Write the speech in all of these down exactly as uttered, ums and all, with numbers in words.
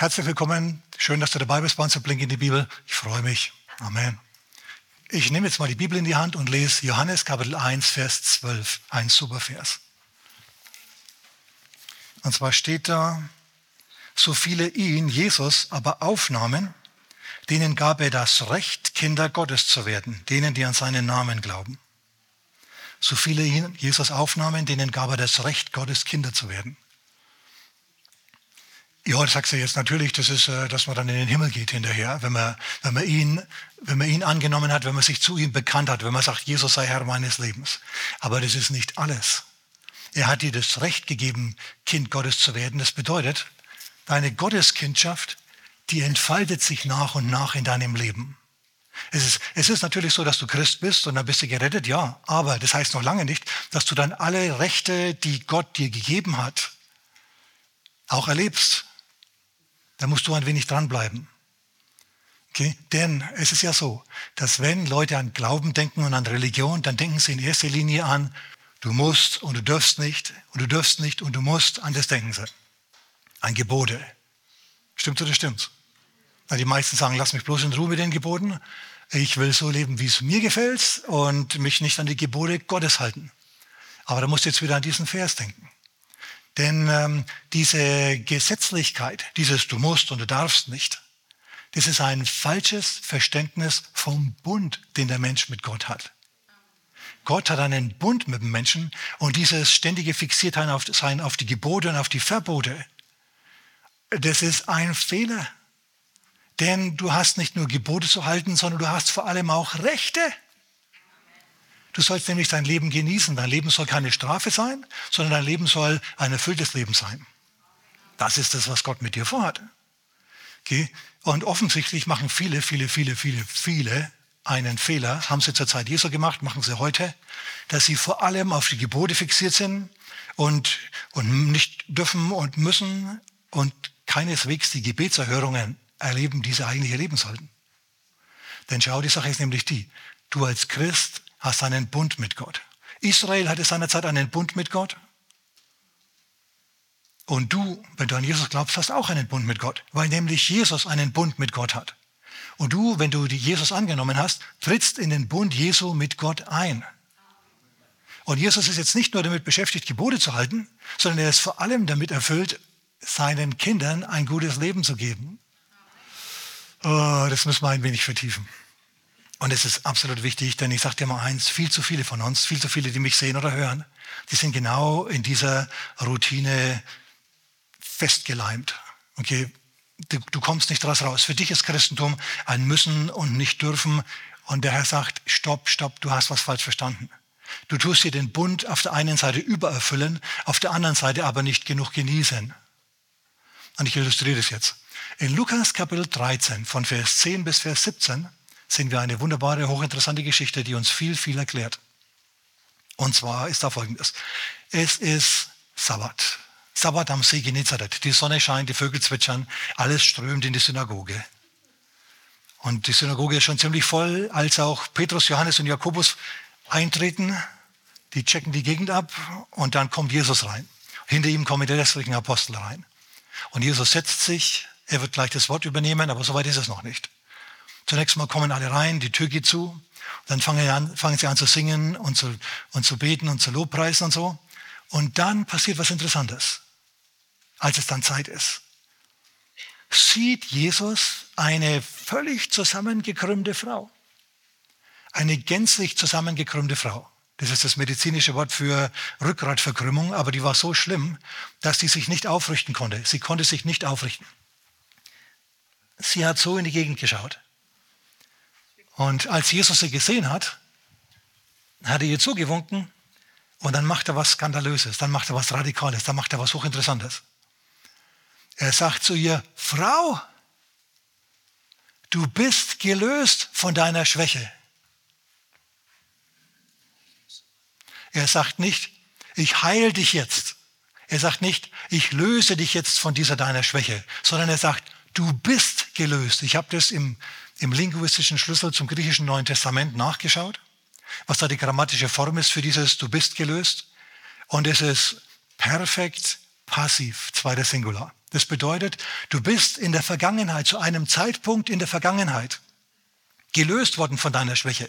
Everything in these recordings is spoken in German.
Herzlich willkommen. Schön, dass du dabei bist bei uns. Blink in die Bibel. Ich freue mich. Amen. Ich nehme jetzt mal die Bibel in die Hand und lese Johannes Kapitel eins, Vers zwölf. Ein super Vers. Und zwar steht da, so viele ihn, Jesus, aber aufnahmen, denen gab er das Recht, Kinder Gottes zu werden, denen, die an seinen Namen glauben. So viele ihn, Jesus, aufnahmen, denen gab er das Recht, Gottes Kinder zu werden. Ja, das sagst du jetzt natürlich, das ist, dass man dann in den Himmel geht hinterher, wenn man, wenn man ihn, wenn man ihn angenommen hat, wenn man sich zu ihm bekannt hat, wenn man sagt, Jesus sei Herr meines Lebens. Aber das ist nicht alles. Er hat dir das Recht gegeben, Kind Gottes zu werden. Das bedeutet, deine Gotteskindschaft, die entfaltet sich nach und nach in deinem Leben. Es ist, es ist natürlich so, dass du Christ bist und dann bist du gerettet, ja. Aber das heißt noch lange nicht, dass du dann alle Rechte, die Gott dir gegeben hat, auch erlebst. Da musst du ein wenig dranbleiben. Okay? Denn es ist ja so, dass wenn Leute an Glauben denken und an Religion, dann denken sie in erster Linie an, du musst und du dürfst nicht und du dürfst nicht und du musst, an das denken sie. An Gebote. Stimmt oder stimmt's? Na, die meisten sagen, lass mich bloß in Ruhe mit den Geboten. Ich will so leben, wie es mir gefällt und mich nicht an die Gebote Gottes halten. Aber da musst du jetzt wieder an diesen Vers denken. Denn ähm, diese Gesetzlichkeit, dieses du musst und du darfst nicht, das ist ein falsches Verständnis vom Bund, den der Mensch mit Gott hat. Gott hat einen Bund mit dem Menschen und dieses ständige Fixiertsein auf, sein auf die Gebote und auf die Verbote, das ist ein Fehler. Denn du hast nicht nur Gebote zu halten, sondern du hast vor allem auch Rechte. Du sollst nämlich dein Leben genießen. Dein Leben soll keine Strafe sein, sondern dein Leben soll ein erfülltes Leben sein. Das ist das, was Gott mit dir vorhat. Okay? Und offensichtlich machen viele, viele, viele, viele, viele einen Fehler, haben sie zur Zeit Jesu gemacht, machen sie heute, dass sie vor allem auf die Gebote fixiert sind und, und nicht dürfen und müssen und keineswegs die Gebetserhörungen erleben, die sie eigentlich erleben sollten. Denn schau, die Sache ist nämlich die, du als Christ hast einen Bund mit Gott. Israel hatte seinerzeit einen Bund mit Gott. Und du, wenn du an Jesus glaubst, hast auch einen Bund mit Gott, weil nämlich Jesus einen Bund mit Gott hat. Und du, wenn du die Jesus angenommen hast, trittst in den Bund Jesu mit Gott ein. Und Jesus ist jetzt nicht nur damit beschäftigt, Gebote zu halten, sondern er ist vor allem damit erfüllt, seinen Kindern ein gutes Leben zu geben. Oh, das müssen wir ein wenig vertiefen. Und es ist absolut wichtig, denn ich sage dir mal eins, viel zu viele von uns, viel zu viele, die mich sehen oder hören, die sind genau in dieser Routine festgeleimt. Okay, du, du kommst nicht draus raus. Für dich ist Christentum ein Müssen und nicht dürfen. Und der Herr sagt, stopp, stopp, du hast was falsch verstanden. Du tust dir den Bund auf der einen Seite übererfüllen, auf der anderen Seite aber nicht genug genießen. Und ich illustriere das jetzt. In Lukas Kapitel dreizehn, von Vers zehn bis Vers siebzehn, sehen wir eine wunderbare, hochinteressante Geschichte, die uns viel, viel erklärt. Und zwar ist da Folgendes. Es ist Sabbat. Sabbat am See Genezareth. Die Sonne scheint, die Vögel zwitschern, alles strömt in die Synagoge. Und die Synagoge ist schon ziemlich voll, als auch Petrus, Johannes und Jakobus eintreten. Die checken die Gegend ab und dann kommt Jesus rein. Hinter ihm kommen die restlichen Apostel rein. Und Jesus setzt sich, er wird gleich das Wort übernehmen, aber soweit ist es noch nicht. Zunächst mal kommen alle rein, die Tür geht zu, dann fangen, an, fangen sie an zu singen und zu, und zu beten und zu Lobpreisen und so. Und dann passiert was Interessantes, als es dann Zeit ist. Sieht Jesus eine völlig zusammengekrümmte Frau. Eine gänzlich zusammengekrümmte Frau. Das ist das medizinische Wort für Rückgratverkrümmung, aber die war so schlimm, dass sie sich nicht aufrichten konnte. Sie konnte sich nicht aufrichten. Sie hat so in die Gegend geschaut. Und als Jesus sie gesehen hat, hat er ihr zugewunken und dann macht er was Skandalöses, dann macht er was Radikales, dann macht er was Hochinteressantes. Er sagt zu ihr, Frau, du bist gelöst von deiner Schwäche. Er sagt nicht, ich heile dich jetzt. Er sagt nicht, ich löse dich jetzt von dieser deiner Schwäche, sondern er sagt, du bist gelöst. Ich habe das im, im linguistischen Schlüssel zum griechischen Neuen Testament nachgeschaut, was da die grammatische Form ist für dieses du bist gelöst. Und es ist perfekt passiv, zweiter Singular. Das bedeutet, du bist in der Vergangenheit, zu einem Zeitpunkt in der Vergangenheit, gelöst worden von deiner Schwäche.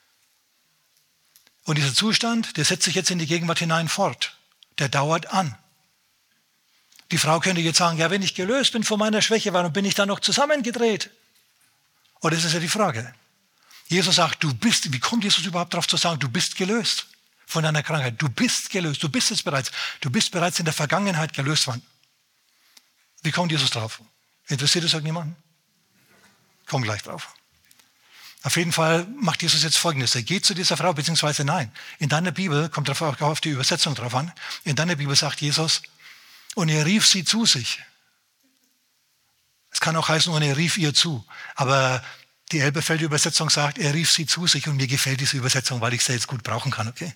Und dieser Zustand, der setzt sich jetzt in die Gegenwart hinein fort. Der dauert an. Die Frau könnte jetzt sagen, ja, wenn ich gelöst bin von meiner Schwäche, warum bin ich dann noch zusammengedreht? Und das ist ja die Frage. Jesus sagt, du bist, wie kommt Jesus überhaupt darauf zu sagen, du bist gelöst von deiner Krankheit? Du bist gelöst, du bist es bereits. Du bist bereits in der Vergangenheit gelöst worden. Wie kommt Jesus drauf? Interessiert es irgendjemanden? Komm gleich drauf. Auf jeden Fall macht Jesus jetzt Folgendes. Er geht zu dieser Frau, beziehungsweise nein. In deiner Bibel, kommt auch auf die Übersetzung drauf an, in deiner Bibel sagt Jesus, und er rief sie zu sich. Es kann auch heißen, und er rief ihr zu. Aber die Elberfelder Übersetzung sagt, er rief sie zu sich. Und mir gefällt diese Übersetzung, weil ich sie jetzt gut brauchen kann. Okay?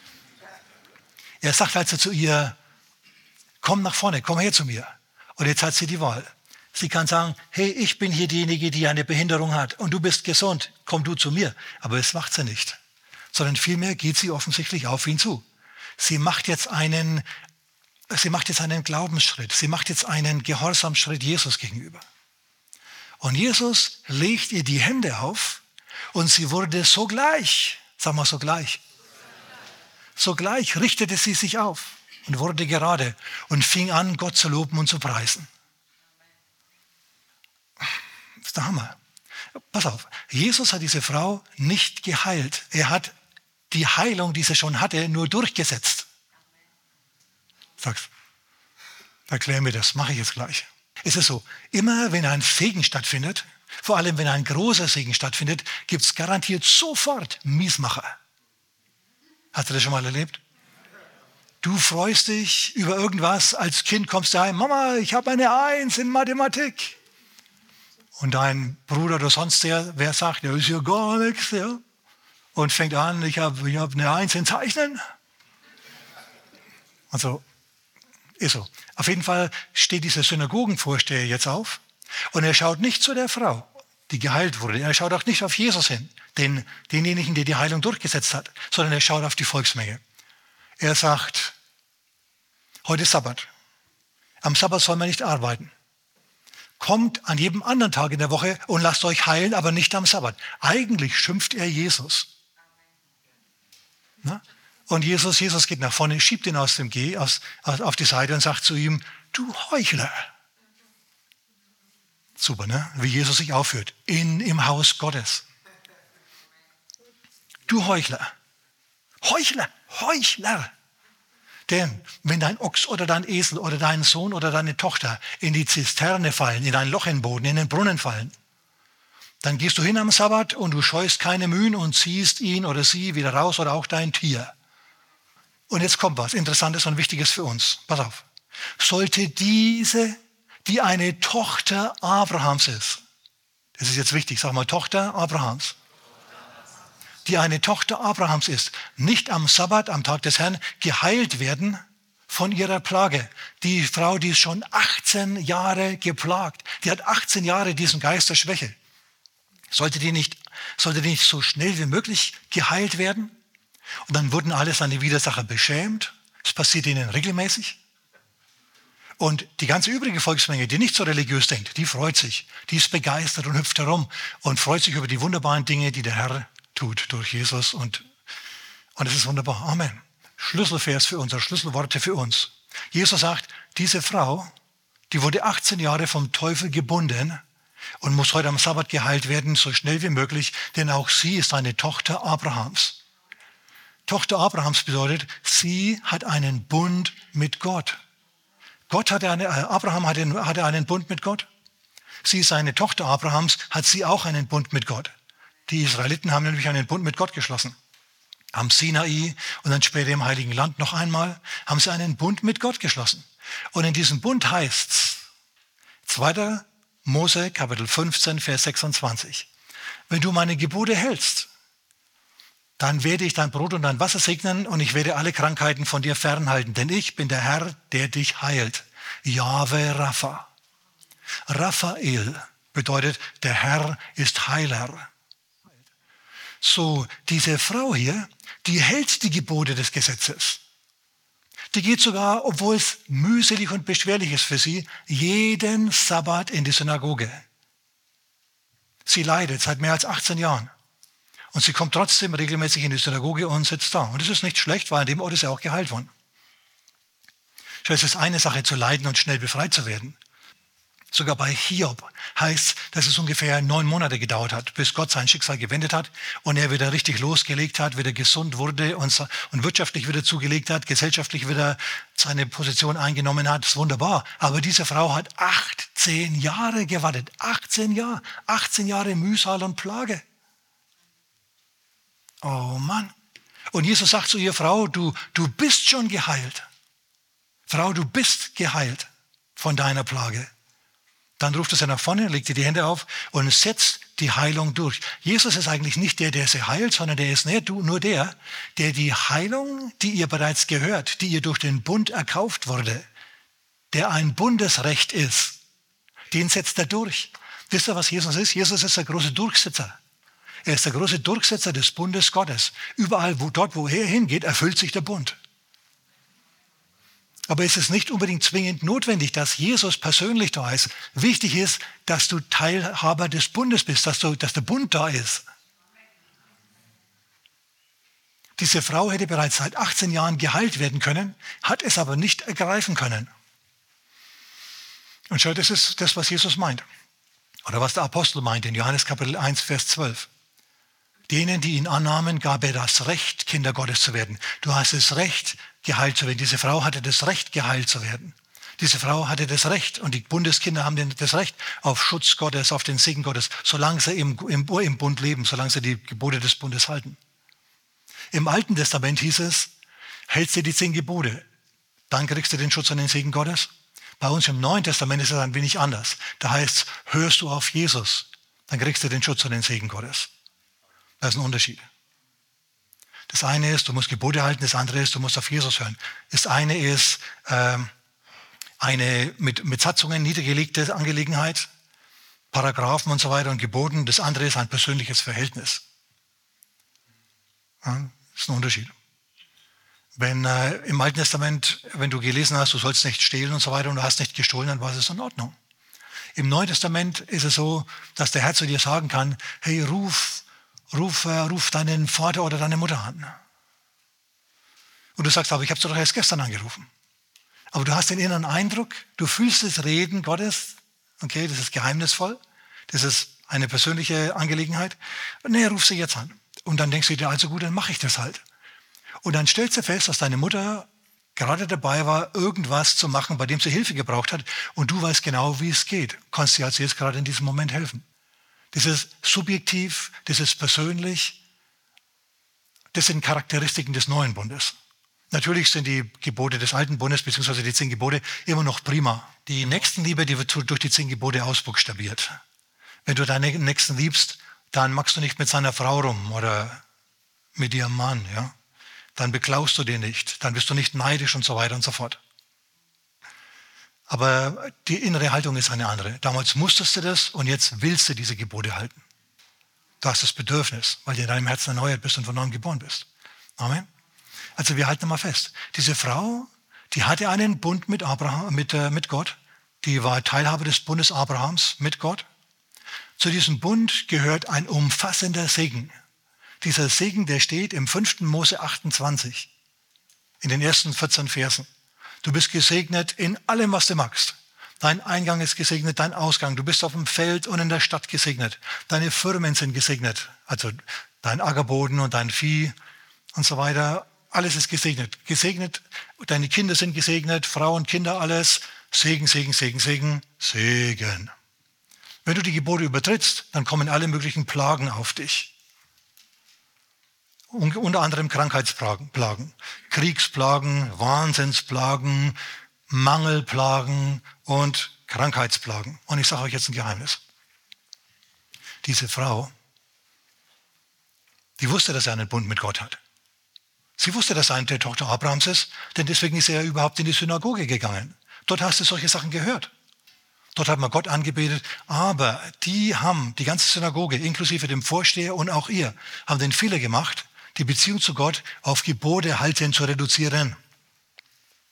Er sagt also zu ihr, komm nach vorne, komm her zu mir. Und jetzt hat sie die Wahl. Sie kann sagen, hey, ich bin hier diejenige, die eine Behinderung hat und du bist gesund, komm du zu mir. Aber das macht sie nicht. Sondern vielmehr geht sie offensichtlich auf ihn zu. Sie macht jetzt einen, sie macht jetzt einen Glaubensschritt. Sie macht jetzt einen Gehorsamschritt Jesus gegenüber. Und Jesus legt ihr die Hände auf und sie wurde sogleich, sag mal sogleich, sogleich richtete sie sich auf und wurde gerade und fing an, Gott zu loben und zu preisen. Das ist der Hammer. Pass auf, Jesus hat diese Frau nicht geheilt. Er hat die Heilung, die sie schon hatte, nur durchgesetzt. Sagst, erklär mir das, mache ich jetzt gleich. Es ist so, immer wenn ein Segen stattfindet, vor allem wenn ein großer Segen stattfindet, gibt es garantiert sofort Miesmacher. Hast du das schon mal erlebt? Du freust dich über irgendwas, als Kind kommst du heim, Mama, ich habe eine Eins in Mathematik. Und dein Bruder oder sonst der, wer sagt, ja, ist ja gar nichts, ja. Und fängt an, ich habe ich hab eine Eins in Zeichnen. Also, ist so. Auf jeden Fall steht dieser Synagogenvorsteher jetzt auf und er schaut nicht zu der Frau, die geheilt wurde. Er schaut auch nicht auf Jesus hin, den, denjenigen, der die Heilung durchgesetzt hat, sondern er schaut auf die Volksmenge. Er sagt, heute ist Sabbat. Am Sabbat soll man nicht arbeiten. Kommt an jedem anderen Tag in der Woche und lasst euch heilen, aber nicht am Sabbat. Eigentlich schimpft er Jesus. Na? Und Jesus, Jesus geht nach vorne, schiebt ihn aus dem Geh, aus, aus, auf die Seite und sagt zu ihm, du Heuchler. Super, ne? Wie Jesus sich aufführt. In, im Haus Gottes. Du Heuchler. Heuchler, Heuchler. Denn wenn dein Ochs oder dein Esel oder dein Sohn oder deine Tochter in die Zisterne fallen, in ein Loch in den Boden, in den Brunnen fallen, dann gehst du hin am Sabbat und du scheust keine Mühen und ziehst ihn oder sie wieder raus oder auch dein Tier. Und jetzt kommt was Interessantes und Wichtiges für uns. Pass auf. Sollte diese, die eine Tochter Abrahams ist, das ist jetzt wichtig, sag mal Tochter Abrahams, die eine Tochter Abrahams ist, nicht am Sabbat, am Tag des Herrn, geheilt werden von ihrer Plage. Die Frau, die ist schon achtzehn Jahre geplagt, die hat achtzehn Jahre diesen Geist der Schwäche. Sollte die nicht, sollte die nicht so schnell wie möglich geheilt werden? Und dann wurden alle seine Widersacher beschämt. Das passiert ihnen regelmäßig. Und die ganze übrige Volksmenge, die nicht so religiös denkt, die freut sich. Die ist begeistert und hüpft herum und freut sich über die wunderbaren Dinge, die der Herr tut durch Jesus. Und, und es ist wunderbar. Amen. Schlüsselvers für uns, Schlüsselworte für uns. Jesus sagt, diese Frau, die wurde achtzehn Jahre vom Teufel gebunden und muss heute am Sabbat geheilt werden, so schnell wie möglich, denn auch sie ist eine Tochter Abrahams. Tochter Abrahams bedeutet, sie hat einen Bund mit Gott. Gott hatte eine, Abraham hatte, hatte einen Bund mit Gott. Sie ist eine Tochter Abrahams, hat sie auch einen Bund mit Gott. Die Israeliten haben nämlich einen Bund mit Gott geschlossen. Am Sinai und dann später im Heiligen Land noch einmal haben sie einen Bund mit Gott geschlossen. Und in diesem Bund heißt es, zweiter Mose, Kapitel fünfzehn, Vers sechsundzwanzig. Wenn du meine Gebote hältst, dann werde ich dein Brot und dein Wasser segnen und ich werde alle Krankheiten von dir fernhalten. Denn ich bin der Herr, der dich heilt. Jahwe Rapha. Raphael bedeutet, der Herr ist Heiler. So, diese Frau hier, die hält die Gebote des Gesetzes. Die geht sogar, obwohl es mühselig und beschwerlich ist für sie, jeden Sabbat in die Synagoge. Sie leidet seit mehr als achtzehn Jahren. Und sie kommt trotzdem regelmäßig in die Synagoge und sitzt da. Und das ist nicht schlecht, weil an dem Ort ist er auch geheilt worden. Es ist eine Sache, zu leiden und schnell befreit zu werden. Sogar bei Hiob heißt, dass es ungefähr neun Monate gedauert hat, bis Gott sein Schicksal gewendet hat und er wieder richtig losgelegt hat, wieder gesund wurde und, und wirtschaftlich wieder zugelegt hat, gesellschaftlich wieder seine Position eingenommen hat. Das ist wunderbar. Aber diese Frau hat achtzehn Jahre gewartet. achtzehn Jahre. achtzehn Jahre Mühsal und Plage. Oh Mann. Und Jesus sagt zu ihr, Frau, du, du bist schon geheilt. Frau, du bist geheilt von deiner Plage. Dann ruft er sie nach vorne, legt ihr die Hände auf und setzt die Heilung durch. Jesus ist eigentlich nicht der, der sie heilt, sondern der ist nur der, der die Heilung, die ihr bereits gehört, die ihr durch den Bund erkauft wurde, der ein Bundesrecht ist, den setzt er durch. Wisst ihr, was Jesus ist? Jesus ist der große Durchsetzer. Er ist der große Durchsetzer des Bundes Gottes. Überall, wo, dort, wo er hingeht, erfüllt sich der Bund. Aber es ist nicht unbedingt zwingend notwendig, dass Jesus persönlich da ist. Wichtig ist, dass du Teilhaber des Bundes bist, dass, du, dass der Bund da ist. Diese Frau hätte bereits seit achtzehn Jahren geheilt werden können, hat es aber nicht ergreifen können. Und schau, das ist das, was Jesus meint. Oder was der Apostel meint in Johannes Kapitel eins, Vers zwölf. Denen, die ihn annahmen, gab er das Recht, Kinder Gottes zu werden. Du hast das Recht, geheilt zu werden. Diese Frau hatte das Recht, geheilt zu werden. Diese Frau hatte das Recht und die Bundeskinder haben das Recht auf Schutz Gottes, auf den Segen Gottes, solange sie im, im, im Bund leben, solange sie die Gebote des Bundes halten. Im Alten Testament hieß es, hältst du die zehn Gebote, dann kriegst du den Schutz und den Segen Gottes. Bei uns im Neuen Testament ist es ein wenig anders. Da heißt es, hörst du auf Jesus, dann kriegst du den Schutz und den Segen Gottes. Das ist ein Unterschied. Das eine ist, du musst Gebote halten, das andere ist, du musst auf Jesus hören. Das eine ist ähm, eine mit, mit Satzungen niedergelegte Angelegenheit, Paragraphen und so weiter und Geboten. Das andere ist ein persönliches Verhältnis. Ja, das ist ein Unterschied. Wenn äh, im Alten Testament, wenn du gelesen hast, du sollst nicht stehlen und so weiter und du hast nicht gestohlen, dann war es in Ordnung. Im Neuen Testament ist es so, dass der Herr zu dir sagen kann, hey, ruf Ruf, äh, ruf deinen Vater oder deine Mutter an. Und du sagst, aber ich habe sie doch erst gestern angerufen. Aber du hast den inneren Eindruck, du fühlst das Reden Gottes, okay, das ist geheimnisvoll, das ist eine persönliche Angelegenheit. Nee, ruf sie jetzt an. Und dann denkst du dir, also gut, dann mache ich das halt. Und dann stellst du fest, dass deine Mutter gerade dabei war, irgendwas zu machen, bei dem sie Hilfe gebraucht hat. Und du weißt genau, wie es geht. Kannst dir also jetzt gerade in diesem Moment helfen. Das ist subjektiv, das ist persönlich. Das sind Charakteristiken des neuen Bundes. Natürlich sind die Gebote des alten Bundes, beziehungsweise die zehn Gebote, immer noch prima. Die Nächstenliebe, die wird durch die zehn Gebote ausbuchstabiert. Wenn du deinen Nächsten liebst, dann machst du nicht mit seiner Frau rum oder mit ihrem Mann. Ja? Dann beklaust du den nicht, dann bist du nicht neidisch und so weiter und so fort. Aber die innere Haltung ist eine andere. Damals musstest du das und jetzt willst du diese Gebote halten. Du hast das Bedürfnis, weil du in deinem Herzen erneuert bist und von neuem geboren bist. Amen. Also wir halten mal fest. Diese Frau, die hatte einen Bund mit, Abraham, mit, äh, mit Gott. Die war Teilhabe des Bundes Abrahams mit Gott. Zu diesem Bund gehört ein umfassender Segen. Dieser Segen, der steht im fünften Mose achtundzwanzig, in den ersten vierzehn Versen. Du bist gesegnet in allem, was du magst. Dein Eingang ist gesegnet, dein Ausgang. Du bist auf dem Feld und in der Stadt gesegnet. Deine Firmen sind gesegnet. Also dein Ackerboden und dein Vieh und so weiter. Alles ist gesegnet. Gesegnet, deine Kinder sind gesegnet, Frauen, Kinder, alles. Segen, Segen, Segen, Segen, Segen. Wenn du die Gebote übertrittst, dann kommen alle möglichen Plagen auf dich. Unter anderem Krankheitsplagen, Plagen, Kriegsplagen, Wahnsinnsplagen, Mangelplagen und Krankheitsplagen. Und ich sage euch jetzt ein Geheimnis. Diese Frau, die wusste, dass er einen Bund mit Gott hat. Sie wusste, dass er eine Tochter Abrahams ist, denn deswegen ist er ja überhaupt in die Synagoge gegangen. Dort hast du solche Sachen gehört. Dort hat man Gott angebetet, aber die haben, die ganze Synagoge, inklusive dem Vorsteher und auch ihr, haben den Fehler gemacht, die Beziehung zu Gott auf Gebote halten zu reduzieren.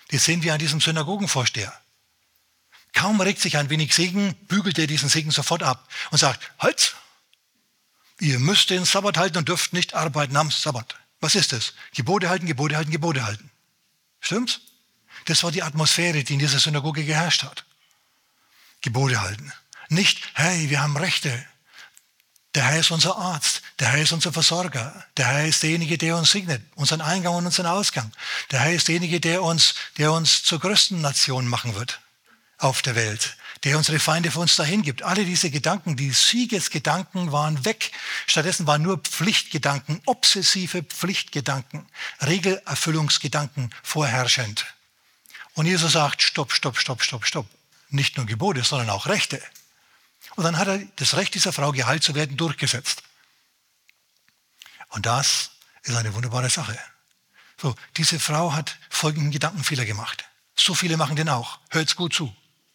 Das sehen wir an diesem Synagogenvorsteher. Kaum regt sich ein wenig Segen, bügelt er diesen Segen sofort ab und sagt, halt, ihr müsst den Sabbat halten und dürft nicht arbeiten am Sabbat. Was ist das? Gebote halten, Gebote halten, Gebote halten. Stimmt's? Das war die Atmosphäre, die in dieser Synagoge geherrscht hat. Gebote halten. Nicht, hey, wir haben Rechte. Der Herr ist unser Arzt. Der Herr ist unser Versorger. Der Herr ist derjenige, der uns segnet. Unseren Eingang und unseren Ausgang. Der Herr ist derjenige, der uns, der uns zur größten Nation machen wird auf der Welt. Der unsere Feinde für uns dahin gibt. Alle diese Gedanken, die Siegesgedanken waren weg. Stattdessen waren nur Pflichtgedanken, obsessive Pflichtgedanken, Regelerfüllungsgedanken vorherrschend. Und Jesus sagt, stopp, stopp, stopp, stopp, stopp. Nicht nur Gebote, sondern auch Rechte. Und dann hat er das Recht dieser Frau, geheilt zu werden, durchgesetzt. Und das ist eine wunderbare Sache. So, diese Frau hat folgenden Gedankenfehler gemacht. So viele machen den auch. Hört's gut zu.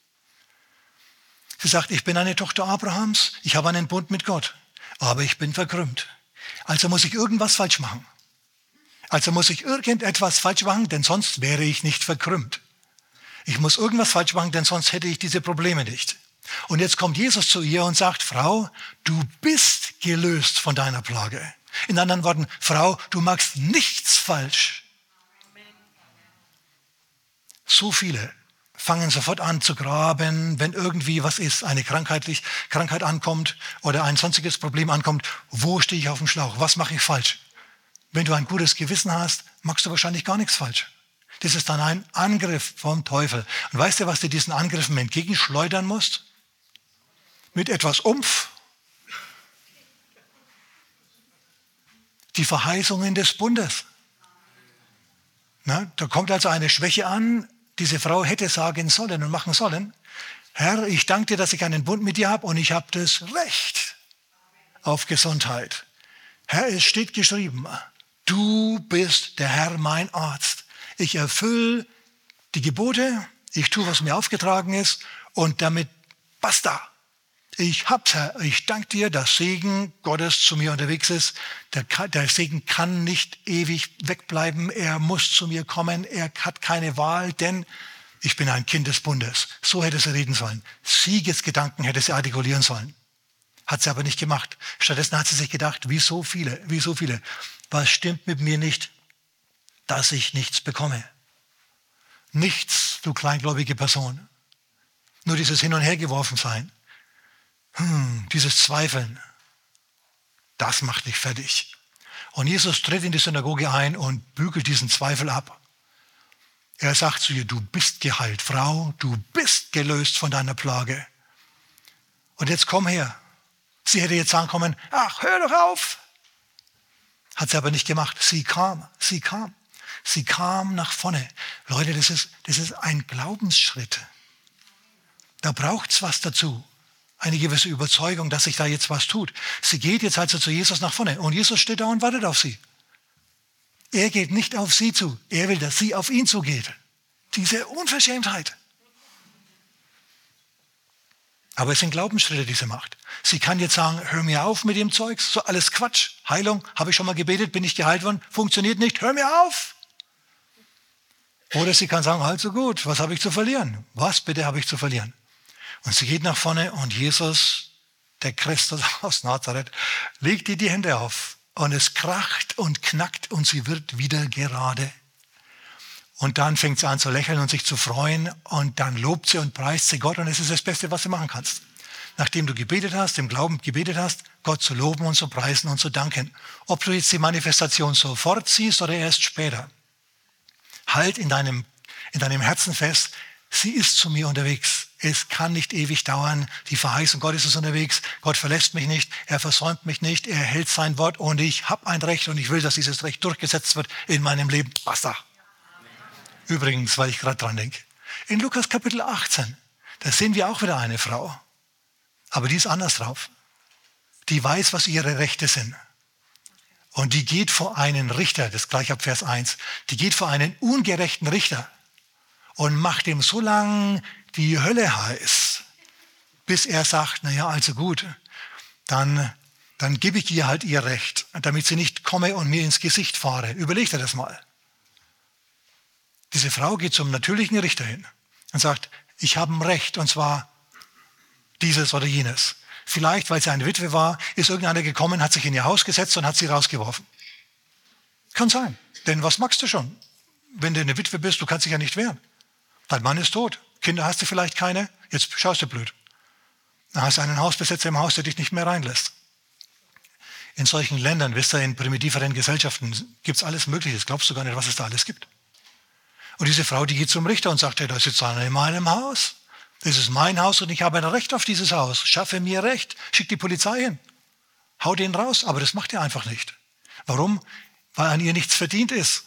Sie sagt, ich bin eine Tochter Abrahams, ich habe einen Bund mit Gott, aber ich bin verkrümmt. Also muss ich irgendwas falsch machen. Also muss ich irgendetwas falsch machen, denn sonst wäre ich nicht verkrümmt. Ich muss irgendwas falsch machen, denn sonst hätte ich diese Probleme nicht. Und jetzt kommt Jesus zu ihr und sagt, Frau, du bist gelöst von deiner Plage. In anderen Worten, Frau, du machst nichts falsch. So viele fangen sofort an zu graben, wenn irgendwie was ist, eine krankheitlich, Krankheit ankommt oder ein sonstiges Problem ankommt. Wo stehe ich auf dem Schlauch? Was mache ich falsch? Wenn du ein gutes Gewissen hast, machst du wahrscheinlich gar nichts falsch. Das ist dann ein Angriff vom Teufel. Und weißt du, was du diesen Angriffen entgegenschleudern musst? Mit etwas Umf. Die Verheißungen des Bundes. Na, da kommt also eine Schwäche an. Diese Frau hätte sagen sollen und machen sollen, Herr, ich danke dir, dass ich einen Bund mit dir habe und ich habe das Recht auf Gesundheit. Herr, es steht geschrieben, du bist der Herr, mein Arzt. Ich erfülle die Gebote, ich tue, was mir aufgetragen ist und damit basta. Ich hab's, Herr. Ich danke dir, dass Segen Gottes zu mir unterwegs ist. Der, der Segen kann nicht ewig wegbleiben. Er muss zu mir kommen. Er hat keine Wahl, denn ich bin ein Kind des Bundes. So hätte sie reden sollen. Siegesgedanken hätte sie artikulieren sollen. Hat sie aber nicht gemacht. Stattdessen hat sie sich gedacht, wie so viele, wie so viele. Was stimmt mit mir nicht, dass ich nichts bekomme? Nichts, du kleingläubige Person. Nur dieses Hin- und Hergeworfen sein. Hm, dieses Zweifeln, das macht dich fertig. Und Jesus tritt in die Synagoge ein und bügelt diesen Zweifel ab. Er sagt zu ihr, du bist geheilt, Frau, du bist gelöst von deiner Plage. Und jetzt komm her. Sie hätte jetzt sagen können, ach, hör doch auf. Hat sie aber nicht gemacht. Sie kam, sie kam. Sie kam nach vorne. Leute, das ist, das ist ein Glaubensschritt. Da braucht es was dazu. Eine gewisse Überzeugung, dass sich da jetzt was tut. Sie geht jetzt also zu Jesus nach vorne und Jesus steht da und wartet auf sie. Er geht nicht auf sie zu. Er will, dass sie auf ihn zugeht. Diese Unverschämtheit. Aber es sind Glaubensschritte, die sie macht. Sie kann jetzt sagen, hör mir auf mit dem Zeugs, so alles Quatsch. Heilung, habe ich schon mal gebetet, bin ich geheilt worden, funktioniert nicht, hör mir auf. Oder sie kann sagen, also gut, was habe ich zu verlieren? Was bitte habe ich zu verlieren? Und sie geht nach vorne und Jesus, der Christus aus Nazareth, legt ihr die Hände auf. Und es kracht und knackt und sie wird wieder gerade. Und dann fängt sie an zu lächeln und sich zu freuen. Und dann lobt sie und preist sie Gott. Und es ist das Beste, was du machen kannst. Nachdem du gebetet hast, im Glauben gebetet hast, Gott zu loben und zu preisen und zu danken. Ob du jetzt die Manifestation sofort siehst oder erst später. Halt in deinem, in deinem Herzen fest, sie ist zu mir unterwegs. Es kann nicht ewig dauern. Die Verheißung Gottes ist unterwegs. Gott verlässt mich nicht. Er versäumt mich nicht. Er hält sein Wort. Und ich habe ein Recht und ich will, dass dieses Recht durchgesetzt wird in meinem Leben. Basta. Übrigens, weil ich gerade dran denke. In Lukas Kapitel achtzehn, da sehen wir auch wieder eine Frau. Aber die ist anders drauf. Die weiß, was ihre Rechte sind. Und die geht vor einen Richter, das gleich ab Vers eins, die geht vor einen ungerechten Richter und macht ihm so lang die Hölle heiß, bis er sagt, naja, also gut, dann, dann gebe ich ihr halt ihr Recht, damit sie nicht komme und mir ins Gesicht fahre. Überleg dir das mal. Diese Frau geht zum natürlichen Richter hin und sagt, ich habe ein Recht, und zwar dieses oder jenes. Vielleicht, weil sie eine Witwe war, ist irgendeiner gekommen, hat sich in ihr Haus gesetzt und hat sie rausgeworfen. Kann sein, denn was magst du schon? Wenn du eine Witwe bist, du kannst dich ja nicht wehren. Dein Mann ist tot, Kinder hast du vielleicht keine, jetzt schaust du blöd. Dann hast du einen Hausbesetzer im Haus, der dich nicht mehr reinlässt. In solchen Ländern, wisst ihr, in primitiveren Gesellschaften gibt es alles Mögliche. Das glaubst du gar nicht, was es da alles gibt. Und diese Frau, die geht zum Richter und sagt, hey, da sitzt einer in meinem Haus. Das ist mein Haus und ich habe ein Recht auf dieses Haus. Schaffe mir Recht. Schick die Polizei hin. Hau den raus. Aber das macht er einfach nicht. Warum? Weil an ihr nichts verdient ist.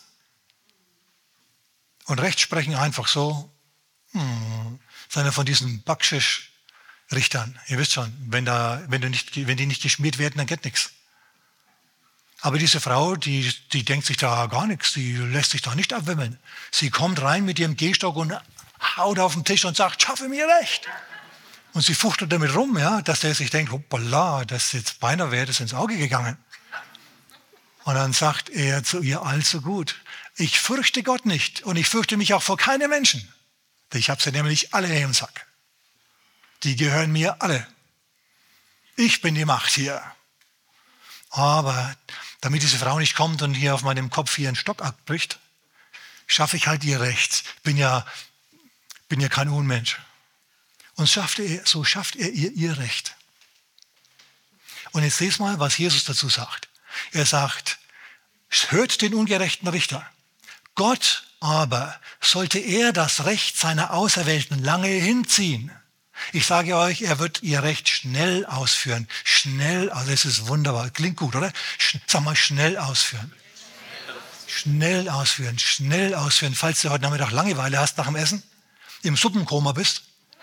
Und Recht sprechen einfach so, hm, ist einer von diesen Backschisch-Richtern. Ihr wisst schon, wenn, da, wenn, du nicht, wenn die nicht geschmiert werden, dann geht nichts. Aber diese Frau, die, die denkt sich da gar nichts, die lässt sich da nicht abwimmeln. Sie kommt rein mit ihrem Gehstock und haut auf den Tisch und sagt, schaffe mir Recht. Und sie fuchtelt damit rum, ja, dass der sich denkt, hoppala, das ist jetzt beinahe wäre das ins Auge gegangen. Und dann sagt er zu ihr, also gut, ich fürchte Gott nicht und ich fürchte mich auch vor keinem Menschen. Ich habe sie nämlich alle im Sack. Die gehören mir alle. Ich bin die Macht hier. Aber damit diese Frau nicht kommt und hier auf meinem Kopf hier einen Stock abbricht, schaffe ich halt ihr Recht. Bin ja, bin ja kein Unmensch. Und schafft er, so schafft er ihr ihr Recht. Und jetzt lest mal, was Jesus dazu sagt. Er sagt, hört den ungerechten Richter. Gott aber, sollte er das Recht seiner Auserwählten lange hinziehen. Ich sage euch, er wird ihr Recht schnell ausführen. Schnell, also das ist wunderbar. Klingt gut, oder? Sch- Sag mal, schnell ausführen. Schnell ausführen, schnell ausführen. Falls du heute Nachmittag Langeweile hast nach dem Essen, im Suppenkoma bist,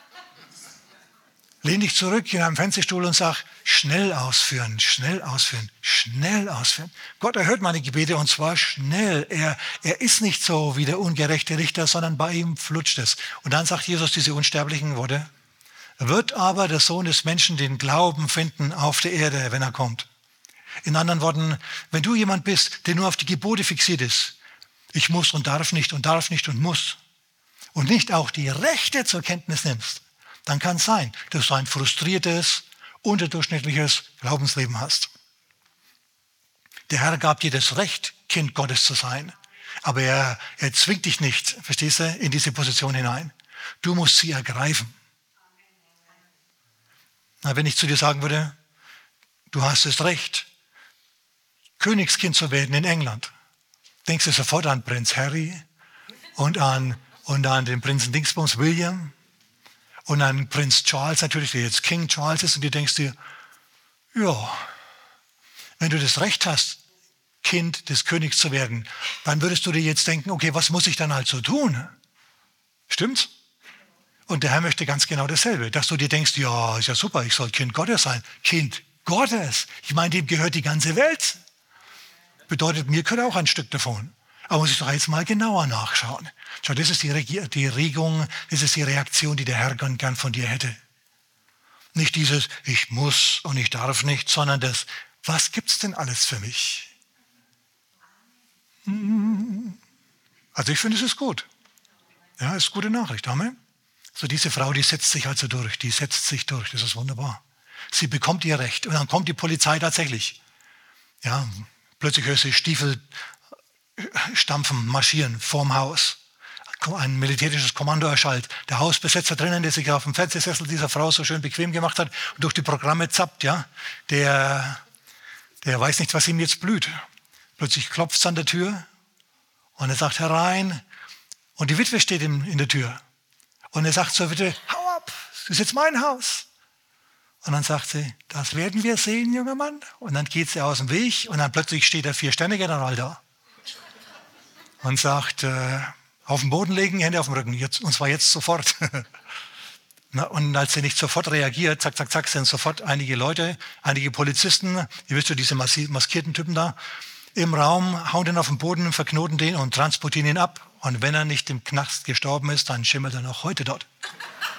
lehn dich zurück in einem Fernsehstuhl und sag, schnell ausführen, schnell ausführen, schnell ausführen. Gott erhört meine Gebete und zwar schnell. Er, er ist nicht so wie der ungerechte Richter, sondern bei ihm flutscht es. Und dann sagt Jesus diese unsterblichen Worte, wird aber der Sohn des Menschen den Glauben finden auf der Erde, wenn er kommt. In anderen Worten, wenn du jemand bist, der nur auf die Gebote fixiert ist, ich muss und darf nicht und darf nicht und muss, und nicht auch die Rechte zur Kenntnis nimmst, dann kann es sein, dass du ein frustriertes, unterdurchschnittliches Glaubensleben hast. Der Herr gab dir das Recht, Kind Gottes zu sein, aber er, er zwingt dich nicht, verstehst du, in diese Position hinein. Du musst sie ergreifen. Na, wenn ich zu dir sagen würde, du hast das Recht, Königskind zu werden in England, denkst du sofort an Prinz Harry und an, und an den Prinzen Dingsbums William und an Prinz Charles natürlich, der jetzt King Charles ist, und du denkst dir, ja, wenn du das Recht hast, Kind des Königs zu werden, dann würdest du dir jetzt denken, okay, was muss ich dann halt so tun? Stimmt's? Und der Herr möchte ganz genau dasselbe, dass du dir denkst, ja, ist ja super, ich soll Kind Gottes sein. Kind Gottes, ich meine, dem gehört die ganze Welt. Bedeutet, mir gehört auch ein Stück davon. Aber muss ich doch jetzt mal genauer nachschauen. Schau, das ist die, Reg- die Regung, das ist die Reaktion, die der Herr gern, gern von dir hätte. Nicht dieses, ich muss und ich darf nicht, sondern das, was gibt's denn alles für mich? Also ich finde, es ist gut. Ja, es ist eine gute Nachricht. Amen. So diese Frau, die setzt sich also durch, die setzt sich durch, das ist wunderbar. Sie bekommt ihr Recht und dann kommt die Polizei tatsächlich. Ja, plötzlich hörst du Stiefel stampfen, marschieren vorm Haus. Ein militärisches Kommando erschallt. Der Hausbesetzer drinnen, der sich auf dem Fernsehsessel dieser Frau so schön bequem gemacht hat und durch die Programme zappt, ja, der, der weiß nicht, was ihm jetzt blüht. Plötzlich klopft es an der Tür und er sagt herein und die Witwe steht in, in der Tür. Und er sagt zur Witwe, hau ab, das ist jetzt mein Haus. Und dann sagt sie, das werden wir sehen, junger Mann. Und dann geht sie aus dem Weg und dann plötzlich steht der Vier-Sterne-General da. Und sagt, äh, auf den Boden legen, Hände auf den Rücken, jetzt, und zwar jetzt sofort. Na, und als sie nicht sofort reagiert, zack, zack, zack, sind sofort einige Leute, einige Polizisten, ihr wisst ja, diese maskierten Typen da, im Raum, hauen den auf den Boden, verknoten den und transportieren ihn ab. Und wenn er nicht im Knast gestorben ist, dann schimmelt er noch heute dort.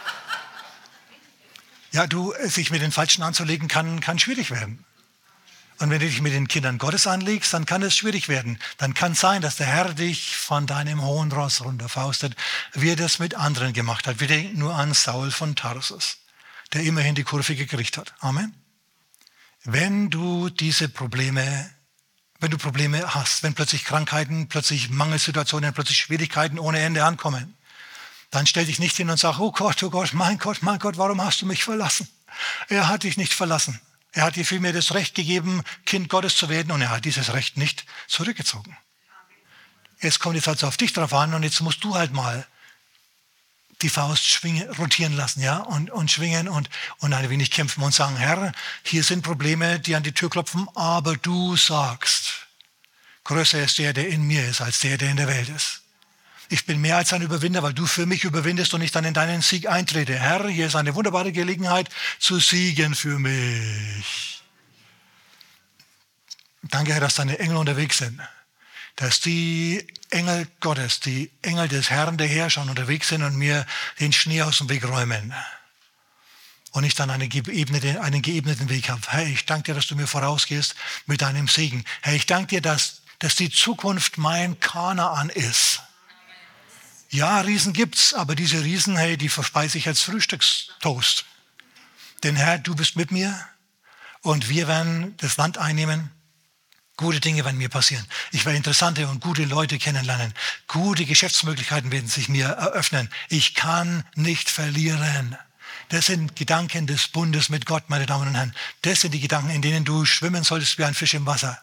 Ja, du, sich mit den Falschen anzulegen, kann, kann schwierig werden. Und wenn du dich mit den Kindern Gottes anlegst, dann kann es schwierig werden. Dann kann es sein, dass der Herr dich von deinem hohen Ross runterfaustet, wie er das mit anderen gemacht hat. Wir denken nur an Saul von Tarsus, der immerhin die Kurve gekriegt hat. Amen. Wenn du diese Probleme, wenn du Probleme hast, wenn plötzlich Krankheiten, plötzlich Mangelsituationen, plötzlich Schwierigkeiten ohne Ende ankommen, dann stell dich nicht hin und sag, oh Gott, oh Gott, mein Gott, mein Gott, warum hast du mich verlassen? Er hat dich nicht verlassen. Er hat dir vielmehr das Recht gegeben, Kind Gottes zu werden, und er hat dieses Recht nicht zurückgezogen. Es kommt jetzt also auf dich drauf an, und jetzt musst du halt mal die Faust schwingen, rotieren lassen, ja, und, und schwingen und, und ein wenig kämpfen und sagen, Herr, hier sind Probleme, die an die Tür klopfen, aber du sagst, größer ist der, der in mir ist, als der, der in der Welt ist. Ich bin mehr als ein Überwinder, weil du für mich überwindest und ich dann in deinen Sieg eintrete. Herr, hier ist eine wunderbare Gelegenheit zu siegen für mich. Danke, Herr, dass deine Engel unterwegs sind. Dass die Engel Gottes, die Engel des Herrn der Herrscher unterwegs sind und mir den Schnee aus dem Weg räumen. Und ich dann einen geebneten, einen geebneten Weg habe. Herr, ich danke dir, dass du mir vorausgehst mit deinem Segen. Herr, ich danke dir, dass, dass die Zukunft mein Kanaan ist. Ja, Riesen gibt's, aber diese Riesen, hey, die verspeise ich als Frühstückstoast. Denn Herr, du bist mit mir und wir werden das Land einnehmen. Gute Dinge werden mir passieren. Ich werde interessante und gute Leute kennenlernen. Gute Geschäftsmöglichkeiten werden sich mir eröffnen. Ich kann nicht verlieren. Das sind Gedanken des Bundes mit Gott, meine Damen und Herren. Das sind die Gedanken, in denen du schwimmen solltest wie ein Fisch im Wasser.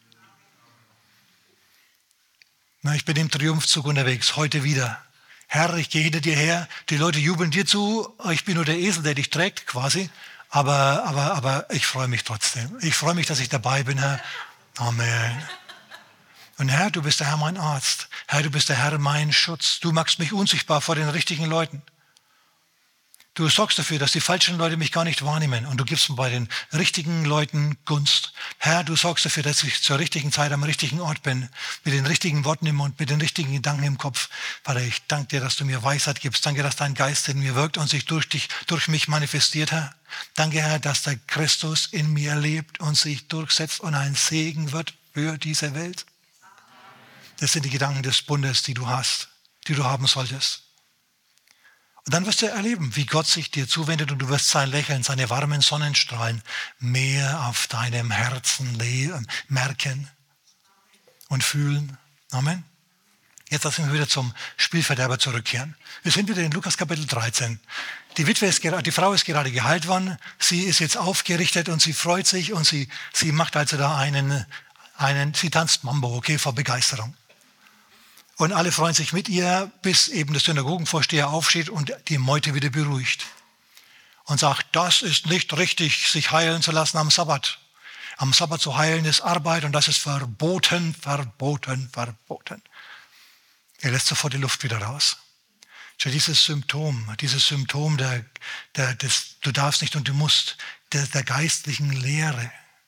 Na, ich bin im Triumphzug unterwegs, heute wieder. Herr, ich gehe hinter dir her, die Leute jubeln dir zu, ich bin nur der Esel, der dich trägt quasi, aber, aber, aber ich freue mich trotzdem. Ich freue mich, dass ich dabei bin, Herr. Amen. Und Herr, du bist der Herr mein Arzt. Herr, du bist der Herr mein Schutz. Du machst mich unsichtbar vor den richtigen Leuten. Du sorgst dafür, dass die falschen Leute mich gar nicht wahrnehmen und du gibst mir bei den richtigen Leuten Gunst. Herr, du sorgst dafür, dass ich zur richtigen Zeit am richtigen Ort bin, mit den richtigen Worten im Mund, mit den richtigen Gedanken im Kopf. Vater, ich danke dir, dass du mir Weisheit gibst. Danke, dass dein Geist in mir wirkt und sich durch dich, durch mich manifestiert, Herr. Danke, Herr, dass der Christus in mir lebt und sich durchsetzt und ein Segen wird für diese Welt. Das sind die Gedanken des Bundes, die du hast, die du haben solltest. Und dann wirst du erleben, wie Gott sich dir zuwendet und du wirst sein Lächeln, seine warmen Sonnenstrahlen mehr auf deinem Herzen merken und fühlen. Amen. Jetzt lassen wir wieder zum Spielverderber zurückkehren. Wir sind wieder in Lukas Kapitel dreizehn. Die Witwe ist gerade, die Frau ist gerade geheilt worden. Sie ist jetzt aufgerichtet und sie freut sich und sie, sie macht also da einen, einen, sie tanzt Mambo, okay, vor Begeisterung. Und alle freuen sich mit ihr, bis eben der Synagogenvorsteher aufsteht und die Meute wieder beruhigt. Und sagt, das ist nicht richtig, sich heilen zu lassen am Sabbat. Am Sabbat zu heilen ist Arbeit und das ist verboten, verboten, verboten. Er lässt sofort die Luft wieder raus. Schau, dieses Symptom, dieses Symptom der, der, des du darfst nicht und du musst, der, der geistlichen Lehre,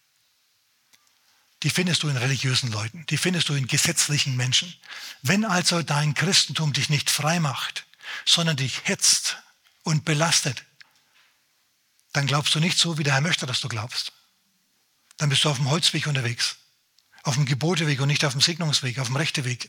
die findest du in religiösen Leuten, die findest du in gesetzlichen Menschen. Wenn also dein Christentum dich nicht frei macht, sondern dich hetzt und belastet, dann glaubst du nicht so, wie der Herr möchte, dass du glaubst. Dann bist du auf dem Holzweg unterwegs, auf dem Geboteweg und nicht auf dem Segnungsweg, auf dem Rechteweg.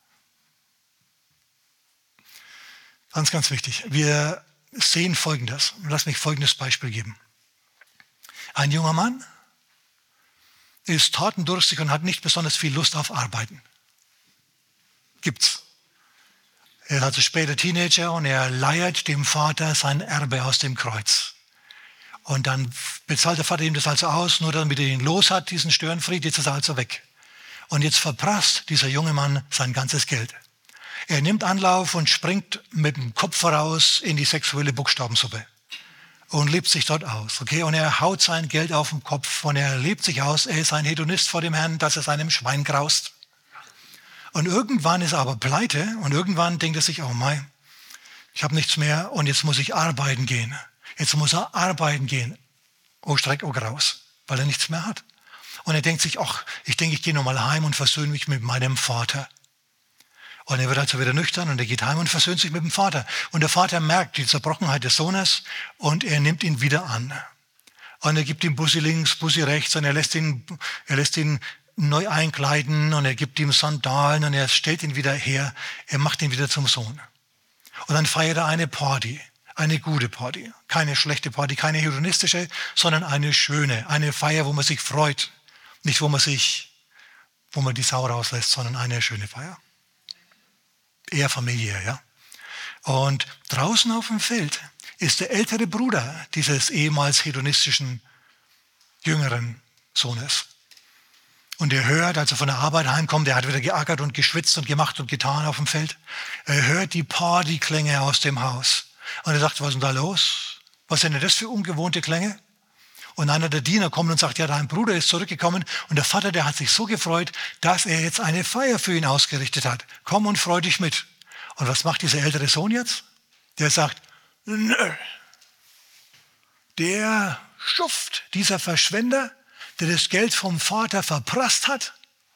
Ganz, ganz wichtig. Wir sehen Folgendes. Lass mich folgendes Beispiel geben. Ein junger Mann ist tatendurstig und hat nicht besonders viel Lust auf Arbeiten. Gibt's. Er ist also später Teenager und er leiert dem Vater sein Erbe aus dem Kreuz. Und dann bezahlt der Vater ihm das also aus, nur damit er ihn los hat, diesen Störenfried, jetzt ist er also weg. Und jetzt verprasst dieser junge Mann sein ganzes Geld. Er nimmt Anlauf und springt mit dem Kopf voraus in die sexuelle Buchstabensuppe. Und lebt sich dort aus. Okay? Und er haut sein Geld auf den Kopf und er lebt sich aus. Er ist ein Hedonist vor dem Herrn, dass er seinem Schwein graust. Und irgendwann ist er aber pleite und irgendwann denkt er sich, oh mein, ich habe nichts mehr und jetzt muss ich arbeiten gehen. Jetzt muss er arbeiten gehen. Oh Streck, oh Graus, weil er nichts mehr hat. Und er denkt sich, ach, ich denke, ich gehe nochmal heim und versöhne mich mit meinem Vater. Und er wird also wieder nüchtern und er geht heim und versöhnt sich mit dem Vater. Und der Vater merkt die Zerbrochenheit des Sohnes und er nimmt ihn wieder an. Und er gibt ihm Bussi links, Bussi rechts und er lässt ihn, er lässt ihn neu einkleiden und er gibt ihm Sandalen und er stellt ihn wieder her. Er macht ihn wieder zum Sohn. Und dann feiert er eine Party, eine gute Party. Keine schlechte Party, keine hedonistische, sondern eine schöne, eine Feier, wo man sich freut. Nicht, wo man sich, wo man die Sau rauslässt, sondern eine schöne Feier. Eher familiär, ja. Und draußen auf dem Feld ist der ältere Bruder dieses ehemals hedonistischen jüngeren Sohnes. Und er hört, als er von der Arbeit heimkommt, er hat wieder geackert und geschwitzt und gemacht und getan auf dem Feld. Er hört die Partyklänge aus dem Haus. Und er sagt, was ist denn da los? Was sind denn das für ungewohnte Klänge? Und einer der Diener kommt und sagt, ja, dein Bruder ist zurückgekommen. Und der Vater, der hat sich so gefreut, dass er jetzt eine Feier für ihn ausgerichtet hat. Komm und freu dich mit. Und was macht dieser ältere Sohn jetzt? Der sagt, nö. Der Schuft, dieser Verschwender, der das Geld vom Vater verprasst hat,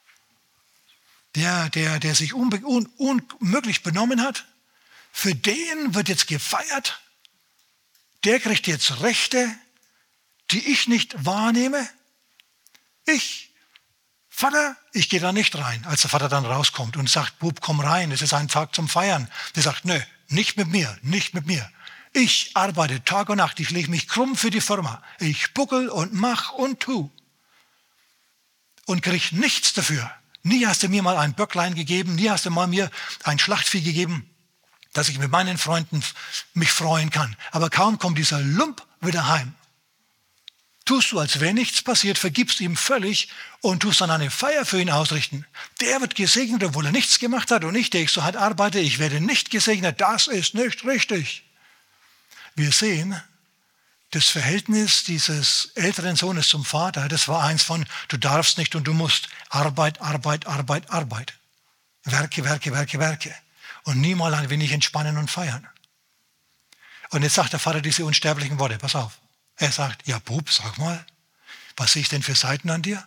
der, der, der sich unbe- un, unmöglich benommen hat, für den wird jetzt gefeiert. Der kriegt jetzt Rechte, die ich nicht wahrnehme. Ich, Vater, ich gehe da nicht rein. Als der Vater dann rauskommt und sagt, Bub, komm rein, es ist ein Tag zum Feiern. Der sagt, nö, nicht mit mir, nicht mit mir. Ich arbeite Tag und Nacht, ich lege mich krumm für die Firma. Ich buckel und mach und tu. Und krieg nichts dafür. Nie hast du mir mal ein Böcklein gegeben, nie hast du mal mir ein Schlachtvieh gegeben, dass ich mit meinen Freunden mich freuen kann. Aber kaum kommt dieser Lump wieder heim. Tust du, als wäre nichts passiert, vergibst ihm völlig und tust dann eine Feier für ihn ausrichten. Der wird gesegnet, obwohl er nichts gemacht hat und ich, der ich so hart arbeite, ich werde nicht gesegnet. Das ist nicht richtig. Wir sehen, das Verhältnis dieses älteren Sohnes zum Vater, das war eins von, du darfst nicht und du musst. Arbeit, Arbeit, Arbeit, Arbeit. Werke, Werke, Werke, Werke. Und nie mal ein wenig entspannen und feiern. Und jetzt sagt der Vater diese unsterblichen Worte, pass auf. Er sagt, ja Bub, sag mal, was sehe ich denn für Seiten an dir?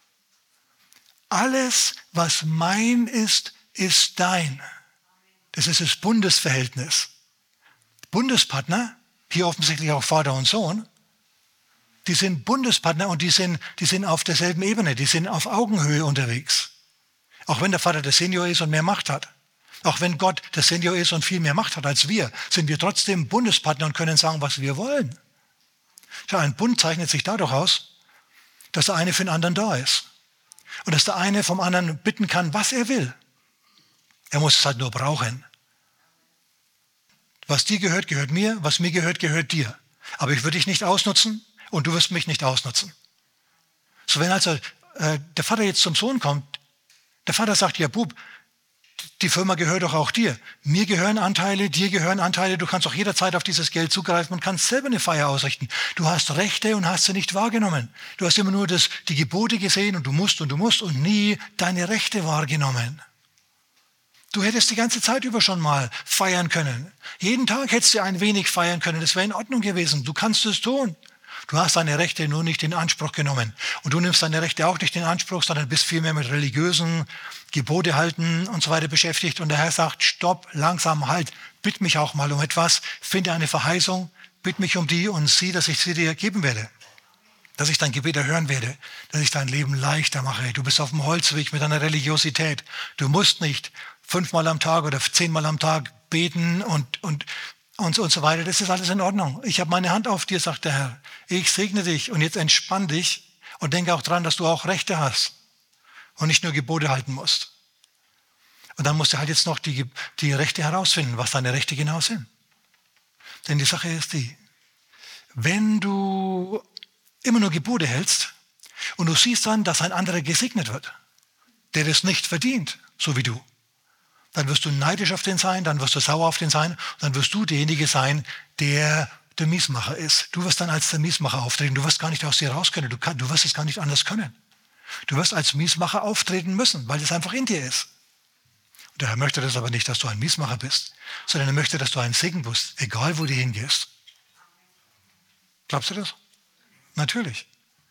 Alles, was mein ist, ist dein. Das ist das Bundesverhältnis. Bundespartner, hier offensichtlich auch Vater und Sohn, die sind Bundespartner und die sind, die sind auf derselben Ebene, die sind auf Augenhöhe unterwegs. Auch wenn der Vater der Senior ist und mehr Macht hat. Auch wenn Gott der Senior ist und viel mehr Macht hat als wir, sind wir trotzdem Bundespartner und können sagen, was wir wollen. Ja, ein Bund zeichnet sich dadurch aus, dass der eine für den anderen da ist. Und dass der eine vom anderen bitten kann, was er will. Er muss es halt nur brauchen. Was dir gehört, gehört mir. Was mir gehört, gehört dir. Aber ich würde dich nicht ausnutzen und du wirst mich nicht ausnutzen. So wenn also äh, der Vater jetzt zum Sohn kommt, der Vater sagt, ja Bub, die Firma gehört doch auch dir. Mir gehören Anteile, dir gehören Anteile. Du kannst auch jederzeit auf dieses Geld zugreifen und kannst selber eine Feier ausrichten. Du hast Rechte und hast sie nicht wahrgenommen. Du hast immer nur das, die Gebote gesehen und du musst und du musst und nie deine Rechte wahrgenommen. Du hättest die ganze Zeit über schon mal feiern können. Jeden Tag hättest du ein wenig feiern können. Das wäre in Ordnung gewesen. Du kannst es tun. Du hast deine Rechte nur nicht in Anspruch genommen. Und du nimmst deine Rechte auch nicht in Anspruch, sondern bist vielmehr mit religiösen Gebote halten und so weiter beschäftigt. Und der Herr sagt, stopp, langsam, halt, bitt mich auch mal um etwas, finde eine Verheißung, bitt mich um die und sieh, dass ich sie dir geben werde. Dass ich dein Gebet erhören werde, dass ich dein Leben leichter mache. Du bist auf dem Holzweg mit deiner Religiosität. Du musst nicht fünfmal am Tag oder zehnmal am Tag beten und, und, und, und so weiter. Das ist alles in Ordnung. Ich habe meine Hand auf dir, sagt der Herr. Ich segne dich und jetzt entspann dich und denke auch dran, dass du auch Rechte hast und nicht nur Gebote halten musst. Und dann musst du halt jetzt noch die, die Rechte herausfinden, was deine Rechte genau sind. Denn die Sache ist die, wenn du immer nur Gebote hältst und du siehst dann, dass ein anderer gesegnet wird, der das nicht verdient, so wie du, dann wirst du neidisch auf den sein, dann wirst du sauer auf den sein, dann wirst du derjenige sein, der der Miesmacher ist. Du wirst dann als der Miesmacher auftreten, du wirst gar nicht aus dir raus können, du, kann, du wirst es gar nicht anders können. Du wirst als Miesmacher auftreten müssen, weil es einfach in dir ist. Und der Herr möchte das aber nicht, dass du ein Miesmacher bist, sondern er möchte, dass du ein Segen bist, egal wo du hingehst. Glaubst du das? Natürlich.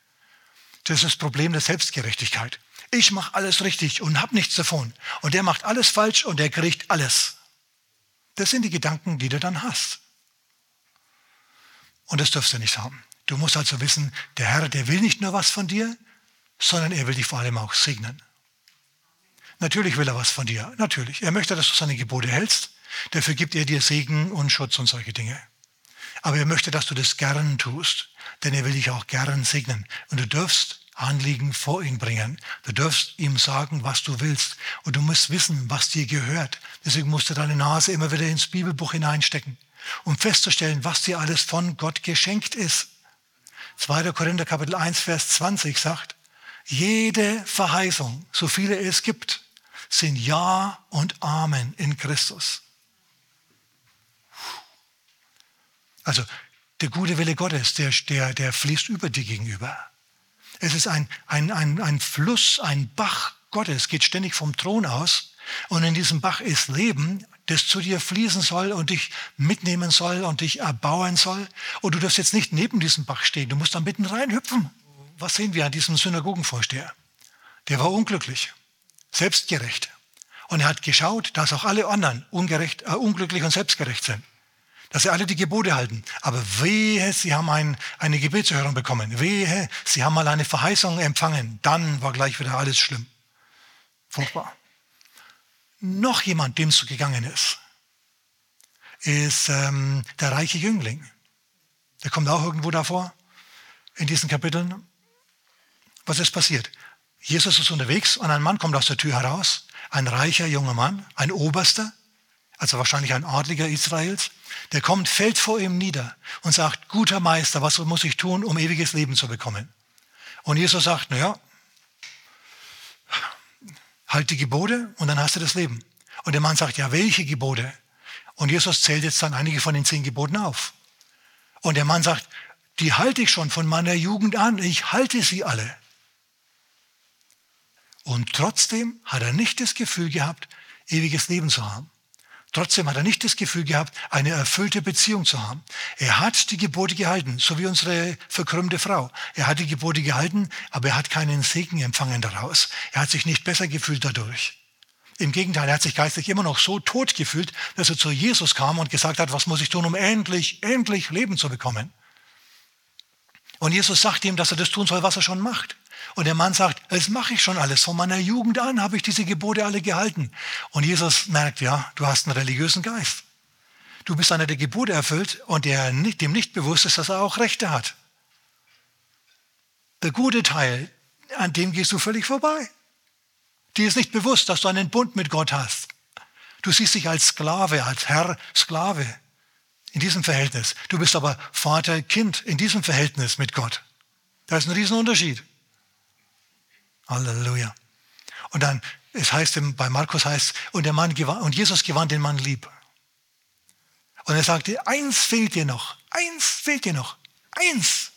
Das ist das Problem der Selbstgerechtigkeit. Ich mache alles richtig und habe nichts davon. Und der macht alles falsch und der kriegt alles. Das sind die Gedanken, die du dann hast. Und das darfst du nicht haben. Du musst also wissen, der Herr, der will nicht nur was von dir, sondern er will dich vor allem auch segnen. Natürlich will er was von dir, natürlich. Er möchte, dass du seine Gebote hältst. Dafür gibt er dir Segen und Schutz und solche Dinge. Aber er möchte, dass du das gern tust, denn er will dich auch gern segnen. Und du darfst Anliegen vor ihn bringen. Du darfst ihm sagen, was du willst. Und du musst wissen, was dir gehört. Deswegen musst du deine Nase immer wieder ins Bibelbuch hineinstecken, um festzustellen, was dir alles von Gott geschenkt ist. zweiter Korinther Kapitel eins, Vers zwanzig sagt, jede Verheißung, so viele es gibt, sind Ja und Amen in Christus. Also der gute Wille Gottes, der, der, der fließt über dir gegenüber. Es ist ein, ein, ein, ein Fluss, ein Bach Gottes, geht ständig vom Thron aus. Und in diesem Bach ist Leben, das zu dir fließen soll und dich mitnehmen soll und dich erbauen soll. Und du darfst jetzt nicht neben diesem Bach stehen, du musst da mitten reinhüpfen. Was sehen wir an diesem Synagogenvorsteher? Der war unglücklich, selbstgerecht. Und er hat geschaut, dass auch alle anderen ungerecht, äh, unglücklich und selbstgerecht sind. Dass sie alle die Gebote halten. Aber wehe, sie haben ein, eine Gebetserhörung bekommen. Wehe, sie haben mal eine Verheißung empfangen. Dann war gleich wieder alles schlimm. Furchtbar. Noch jemand, dem es so gegangen ist, ist ähm, der reiche Jüngling. Der kommt auch irgendwo davor, in diesen Kapiteln. Was ist passiert? Jesus ist unterwegs und ein Mann kommt aus der Tür heraus. Ein reicher junger Mann, ein Oberster, also wahrscheinlich ein Adliger Israels. Der kommt, fällt vor ihm nieder und sagt, guter Meister, was muss ich tun, um ewiges Leben zu bekommen? Und Jesus sagt, naja, halt die Gebote und dann hast du das Leben. Und der Mann sagt, ja, welche Gebote? Und Jesus zählt jetzt dann einige von den zehn Geboten auf. Und der Mann sagt, die halte ich schon von meiner Jugend an, ich halte sie alle. Und trotzdem hat er nicht das Gefühl gehabt, ewiges Leben zu haben. Trotzdem hat er nicht das Gefühl gehabt, eine erfüllte Beziehung zu haben. Er hat die Gebote gehalten, so wie unsere verkrümmte Frau. Er hat die Gebote gehalten, aber er hat keinen Segen empfangen daraus. Er hat sich nicht besser gefühlt dadurch. Im Gegenteil, er hat sich geistlich immer noch so tot gefühlt, dass er zu Jesus kam und gesagt hat, was muss ich tun, um endlich, endlich Leben zu bekommen? Und Jesus sagt ihm, dass er das tun soll, was er schon macht. Und der Mann sagt, das mache ich schon alles. Von meiner Jugend an habe ich diese Gebote alle gehalten. Und Jesus merkt, ja, du hast einen religiösen Geist. Du bist einer, der Gebote erfüllt und der nicht, dem nicht bewusst ist, dass er auch Rechte hat. Der gute Teil, an dem gehst du völlig vorbei. Dir ist nicht bewusst, dass du einen Bund mit Gott hast. Du siehst dich als Sklave, als Herr, Sklave in diesem Verhältnis. Du bist aber Vater, Kind in diesem Verhältnis mit Gott. Da ist ein Riesenunterschied. Halleluja. Und dann, es heißt, bei Markus heißt, und der Mann gewann, und Jesus gewann den Mann lieb. Und er sagte, eins fehlt dir noch, eins fehlt dir noch, eins.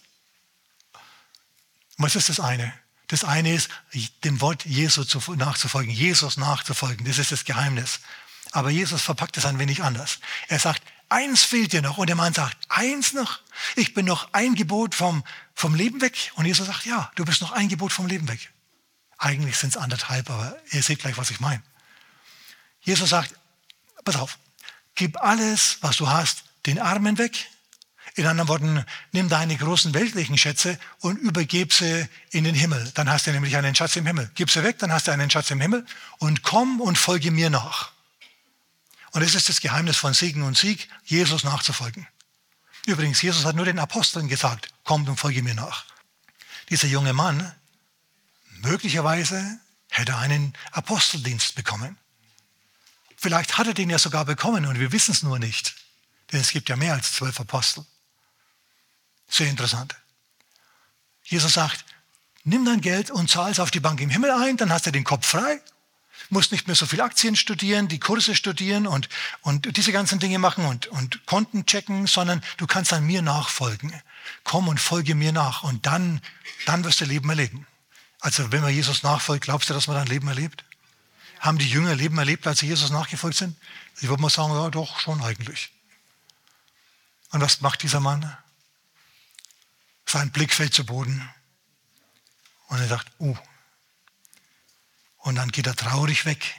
Und was ist das eine? Das eine ist, dem Wort Jesu nachzufolgen, Jesus nachzufolgen. Das ist das Geheimnis. Aber Jesus verpackt es ein wenig anders. Er sagt, eins fehlt dir noch. Und der Mann sagt, eins noch? Ich bin noch ein Gebot vom, vom Leben weg. Und Jesus sagt, ja, du bist noch ein Gebot vom Leben weg. Eigentlich sind es anderthalb, aber ihr seht gleich, was ich meine. Jesus sagt, pass auf, gib alles, was du hast, den Armen weg. In anderen Worten, nimm deine großen weltlichen Schätze und übergib sie in den Himmel. Dann hast du nämlich einen Schatz im Himmel. Gib sie weg, dann hast du einen Schatz im Himmel und komm und folge mir nach. Und das ist das Geheimnis von Segen und Sieg, Jesus nachzufolgen. Übrigens, Jesus hat nur den Aposteln gesagt, kommt und folge mir nach. Dieser junge Mann, möglicherweise hätte er einen Aposteldienst bekommen. Vielleicht hat er den ja sogar bekommen und wir wissen es nur nicht. Denn es gibt ja mehr als zwölf Apostel. Sehr interessant. Jesus sagt, nimm dein Geld und zahl es auf die Bank im Himmel ein, dann hast du den Kopf frei. Musst nicht mehr so viel Aktien studieren, die Kurse studieren und, und diese ganzen Dinge machen und, und Konten checken, sondern du kannst an mir nachfolgen. Komm und folge mir nach und dann, dann wirst du Leben erleben. Also wenn man Jesus nachfolgt, glaubst du, dass man dann Leben erlebt? Haben die Jünger Leben erlebt, als sie Jesus nachgefolgt sind? Ich würde mal sagen, ja doch, schon eigentlich. Und was macht dieser Mann? Sein Blick fällt zu Boden. Und er sagt, uh. Und dann geht er traurig weg.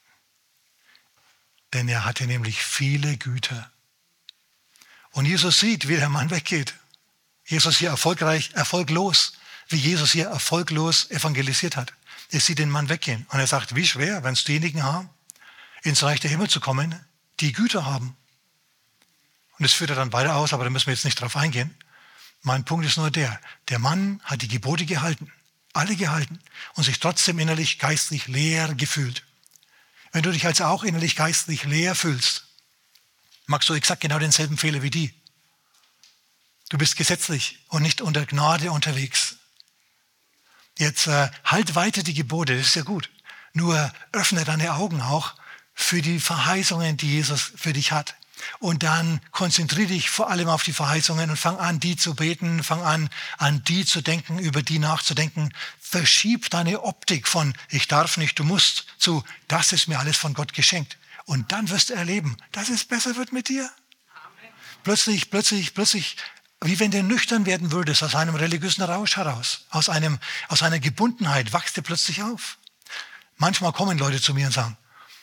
Denn er hatte nämlich viele Güter. Und Jesus sieht, wie der Mann weggeht. Jesus hier erfolgreich, erfolglos, wie Jesus hier erfolglos evangelisiert hat. Er sieht den Mann weggehen und er sagt, wie schwer, wenn es diejenigen haben, ins Reich der Himmel zu kommen, die Güter haben. Und das führt er dann weiter aus, aber da müssen wir jetzt nicht drauf eingehen. Mein Punkt ist nur der, der Mann hat die Gebote gehalten, alle gehalten und sich trotzdem innerlich geistlich leer gefühlt. Wenn du dich also auch innerlich geistlich leer fühlst, machst du exakt genau denselben Fehler wie die. Du bist gesetzlich und nicht unter Gnade unterwegs. Jetzt äh, halt weiter die Gebote, das ist ja gut. Nur öffne deine Augen auch für die Verheißungen, die Jesus für dich hat. Und dann konzentriere dich vor allem auf die Verheißungen und fang an, die zu beten, fang an, an die zu denken, über die nachzudenken. Verschieb deine Optik von ich darf nicht, du musst zu das ist mir alles von Gott geschenkt. Und dann wirst du erleben, dass es besser wird mit dir. Amen. Plötzlich, plötzlich, plötzlich, wie wenn du nüchtern werden würdest, aus einem religiösen Rausch heraus, aus, einem, aus einer Gebundenheit, wachst du plötzlich auf. Manchmal kommen Leute zu mir und sagen,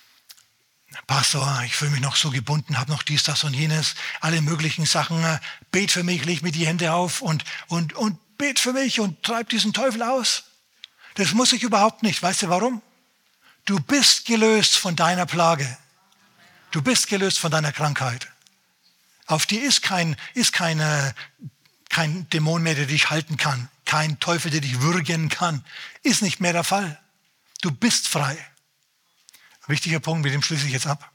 Pastor, ich fühle mich noch so gebunden, habe noch dies, das und jenes, alle möglichen Sachen. Bet für mich, leg mir die Hände auf und, und, und bet für mich und treib diesen Teufel aus. Das muss ich überhaupt nicht. Weißt du warum? Du bist gelöst von deiner Plage. Du bist gelöst von deiner Krankheit. Auf dir ist kein, ist keine, kein Dämon mehr, der dich halten kann. Kein Teufel, der dich würgen kann. Ist nicht mehr der Fall. Du bist frei. Wichtiger Punkt, mit dem schließe ich jetzt ab.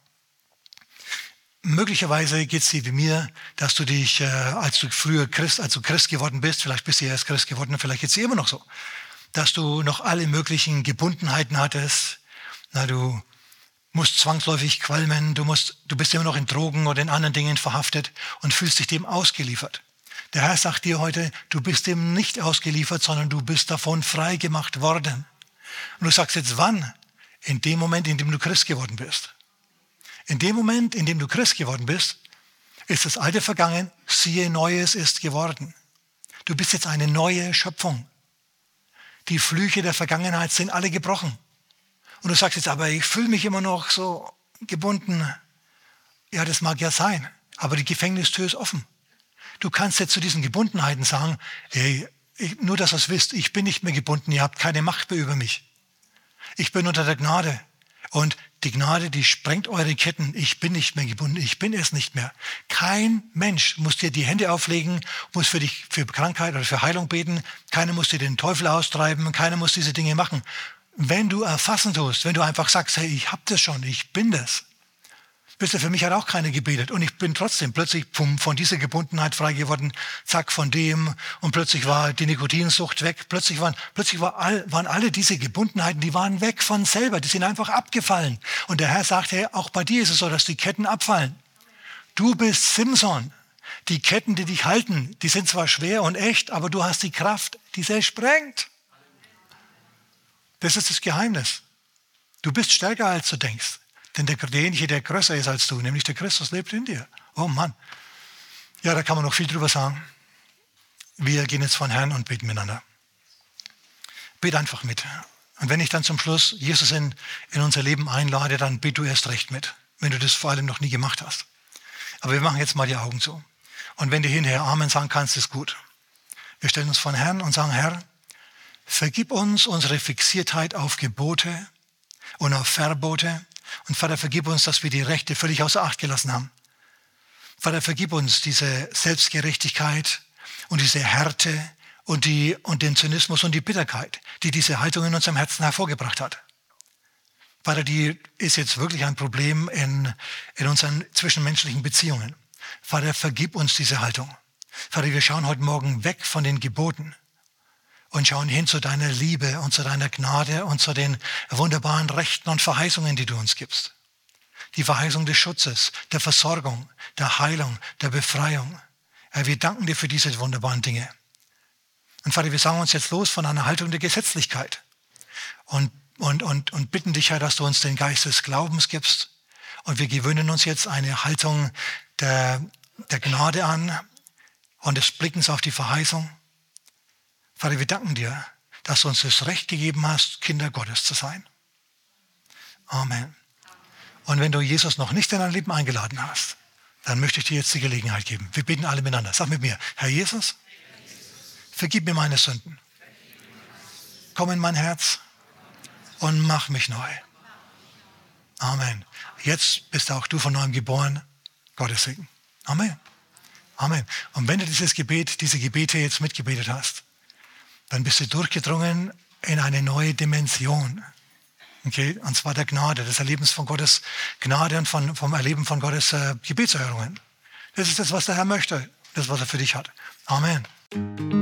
Möglicherweise geht es dir wie mir, dass du dich, äh, als du früher Christ, als du Christ geworden bist, vielleicht bist du erst Christ geworden, vielleicht geht es dir immer noch so, dass du noch alle möglichen Gebundenheiten hattest. Na, du musst zwangsläufig qualmen, du, musst, du bist immer noch in Drogen oder in anderen Dingen verhaftet und fühlst dich dem ausgeliefert. Der Herr sagt dir heute, du bist dem nicht ausgeliefert, sondern du bist davon frei gemacht worden. Und du sagst jetzt, wann? In dem Moment, in dem du Christ geworden bist. In dem Moment, in dem du Christ geworden bist, ist das Alte vergangen, siehe, Neues ist geworden. Du bist jetzt eine neue Schöpfung. Die Flüche der Vergangenheit sind alle gebrochen. Und du sagst jetzt, aber ich fühle mich immer noch so gebunden. Ja, das mag ja sein, aber die Gefängnistür ist offen. Du kannst jetzt zu diesen Gebundenheiten sagen, hey, ich, nur dass ihr es wisst, ich bin nicht mehr gebunden, ihr habt keine Macht mehr über mich. Ich bin unter der Gnade und die Gnade, die sprengt eure Ketten. Ich bin nicht mehr gebunden, ich bin es nicht mehr. Kein Mensch muss dir die Hände auflegen, muss für dich für Krankheit oder für Heilung beten. Keiner muss dir den Teufel austreiben, keiner muss diese Dinge machen. Wenn du erfassen tust, wenn du einfach sagst, hey, ich hab das schon, ich bin das. Wisst ihr, für mich hat auch keiner gebetet. Und ich bin trotzdem plötzlich pum, von dieser Gebundenheit frei geworden, zack, von dem. Und plötzlich war die Nikotinsucht weg. Plötzlich waren, plötzlich war all, waren alle diese Gebundenheiten, die waren weg von selber. Die sind einfach abgefallen. Und der Herr sagt, hey, auch bei dir ist es so, dass die Ketten abfallen. Du bist Simson. Die Ketten, die dich halten, die sind zwar schwer und echt, aber du hast die Kraft, die sie sprengt. Das ist das Geheimnis. Du bist stärker, als du denkst. Denn der, derjenige, der größer ist als du, nämlich der Christus, lebt in dir. Oh Mann. Ja, da kann man noch viel drüber sagen. Wir gehen jetzt von Herrn und beten miteinander. Bet einfach mit. Und wenn ich dann zum Schluss Jesus in, in unser Leben einlade, dann bet du erst recht mit, wenn du das vor allem noch nie gemacht hast. Aber wir machen jetzt mal die Augen zu. Und wenn du hinterher Amen sagen kannst, ist gut. Wir stellen uns von Herrn und sagen, Herr, vergib uns unsere Fixiertheit auf Gebote und auf Verbote. Und Vater, vergib uns, dass wir die Rechte völlig außer Acht gelassen haben. Vater, vergib uns diese Selbstgerechtigkeit und diese Härte und, die, und den Zynismus und die Bitterkeit, die diese Haltung in unserem Herzen hervorgebracht hat. Vater, die ist jetzt wirklich ein Problem in, in unseren zwischenmenschlichen Beziehungen. Vater, vergib uns diese Haltung. Vater, wir schauen heute Morgen weg von den Geboten und schauen hin zu deiner Liebe und zu deiner Gnade und zu den wunderbaren Rechten und Verheißungen, die du uns gibst. Die Verheißung des Schutzes, der Versorgung, der Heilung, der Befreiung. Herr, wir danken dir für diese wunderbaren Dinge. Und Vater, wir sagen uns jetzt los von einer Haltung der Gesetzlichkeit und, und, und, und bitten dich, Herr, dass du uns den Geist des Glaubens gibst. Und wir gewöhnen uns jetzt eine Haltung der, der Gnade an und des Blickens auf die Verheißung. Vater, wir danken dir, dass du uns das Recht gegeben hast, Kinder Gottes zu sein. Amen. Und wenn du Jesus noch nicht in dein Leben eingeladen hast, dann möchte ich dir jetzt die Gelegenheit geben. Wir beten alle miteinander. Sag mit mir, Herr Jesus, vergib mir meine Sünden. Komm in mein Herz und mach mich neu. Amen. Jetzt bist auch du von neuem geboren. Gottes Segen. Amen. Amen. Und wenn du dieses Gebet, diese Gebete jetzt mitgebetet hast, dann bist du durchgedrungen in eine neue Dimension. Okay? Und zwar der Gnade, des Erlebens von Gottes Gnade und von, vom Erleben von Gottes äh, Gebetserhörungen. Das ist das, was der Herr möchte, das, was er für dich hat. Amen.